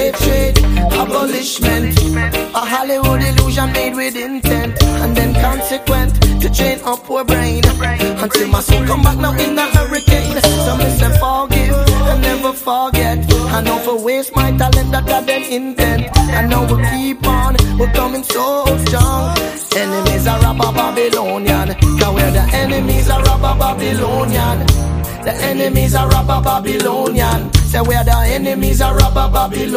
slave trade, abolishment, a Hollywood illusion made with intent, and then consequent to chain up our brain until my soul come back now in a hurricane. So me say forgive and never forget. I know for waste my talent that I then intent. I know we keep on, we're coming so strong. Enemies are robber Babylonian. Now we're the enemies are robber Babylonian. The enemies are robber Babylonian. Say we're the enemies are robber Babylonian.